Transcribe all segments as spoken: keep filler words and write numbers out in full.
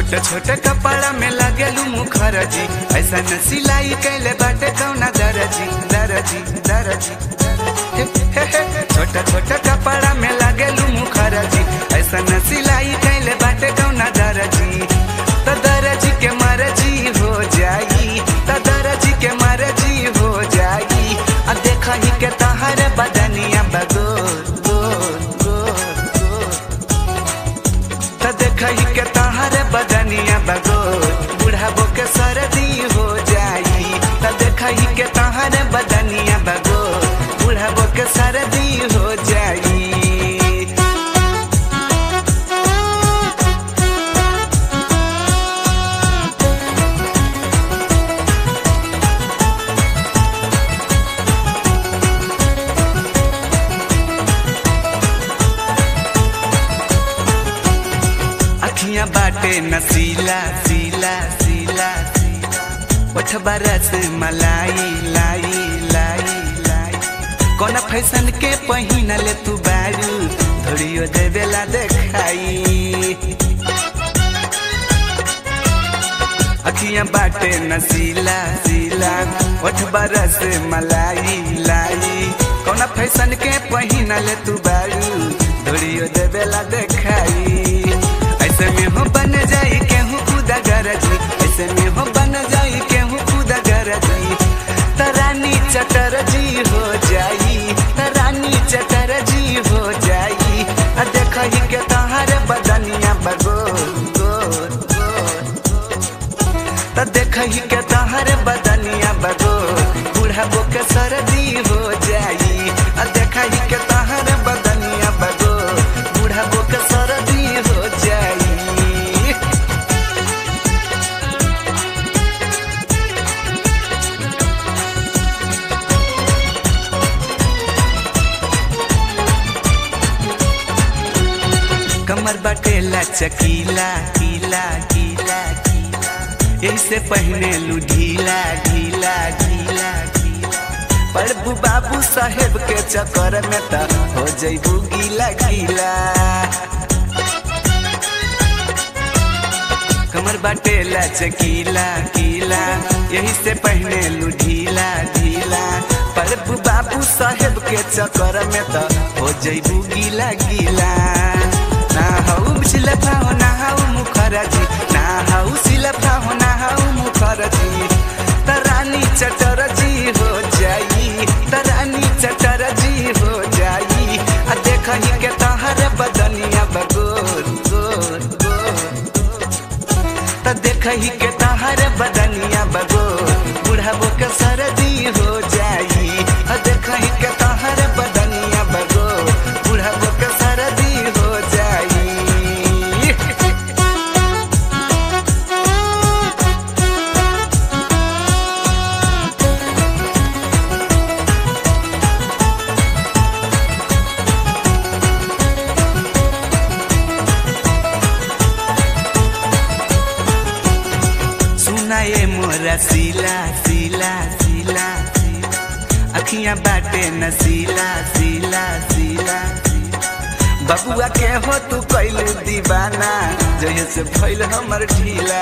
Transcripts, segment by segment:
छोटे छोटे कपड़ा में लगेलू मुखरजी, ऐसा न सिलाई कैले बाटे कौना दरजी दरजी दरजी। छोटे छोटे कपड़ा में लगेलू मुखरजी, ऐसा न सिलाई कैले बाटे कौना दरजी। तो दरजी के मरजी हो जाई, तो दरजी के मरजी हो जाई। आ देखा ही के तहर बदनिया बगोर गोर गोर गोर। तो देखा ही के तहर बदनिया बगोर, बुढ़ाबो के सर्दी हो जाई। तो देखा ही के तहर बदनिया बगोर, बुढ़ाबो के सर्दी हो जाई। अखियां बाटे नसीला सीला सीला सीला, ओठ बरस मलाई लाई लाई लाई। कौन फैशन के पहिन ले तू बारू, धोरियो देवेला देखाई। अखियां बाटे नसीला सीला, ओठ बरस मलाई लाई। कौन फैशन के पहिन ले तू बारू, धोरियो देवेला देखाई। ऐसे में हो बन जाई केहू खुदा गरजी, ऐसे में हो बन जाई केहू खुदा गरजी। तरानी चटरजी हो जाई, तरानी चटरजी हो जाई। आ देखा ही के तहारे बदनिया बगोर गोर गोर। तो देखा ही के तहारे बदनिया बगोर, बुढ़ाबो के सर्दी हो जाई। आ देखा ही के तहारे बदनिया बगोर, बुढ़ाबो के सर्दी हो जाई। कमर बटेला चकीला कीला कीला कीला, यही से पहने लू ढीला ढीला ढीला ढीला। प्रभु बाबू साहेब के चक्कर में त हो जइबू गीला गीला। कमर बटेला चकीला कीला, यही से पहने लू ढीला ढीला। प्रभु बाबू साहेब के चक्कर में त हो जइबू गीला गीला। ना हाउ सिलफा हो ना हाउ मुखरजी, ना हाउ सिलफा हो ना हाउ मुखरजी। तरानी चटरजी हो जाई, तरानी चटरजी हो जाई। आ देखा ही के तहर बदनिया बगोर गोर गोर। तो देखा ही के तहर बदनिया बगोर, बुढ़ाबो के सर्दी हो जाई। आ देखा ही के तहर बदनिया बगोर, बुढ़ाबो के सर्दी हो जाई। सुनाए मोरा सीला सीला सीला सीला, अखियां बाटे नसीला सीला सीला सीला। बबुआ के हो तू कैलू दीवाना, जहे से भइल हमर ढीला।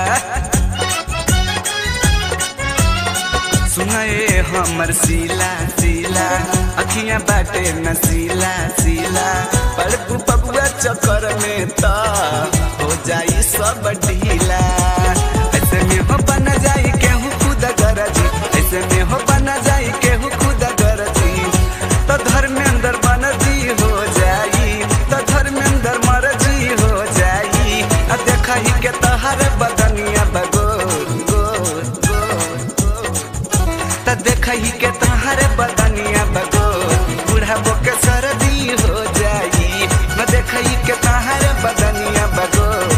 सुनाए हमर सीला सीला, अखियां बाटे नसीला सीला। प्रभु बबुआ चक्कर में त हो जाई सब ढीला। ऐसे में हो बन जाई केहू खुदा गरजी, ऐसे में हो बन जाई केहू खुदा गरजी। तो धर्मेंद्र बनर्जी हो जाई, तो धर्मेंद्र मरजी हो जाई। आ देखा ही के तहर बदनिया बगोर गोर गोर। तो देखा ही के तहर बदनिया बगोर, बुढ़ाबो के सर्दी हो जाई। न देखा ही के तहर बदनिया बगोर,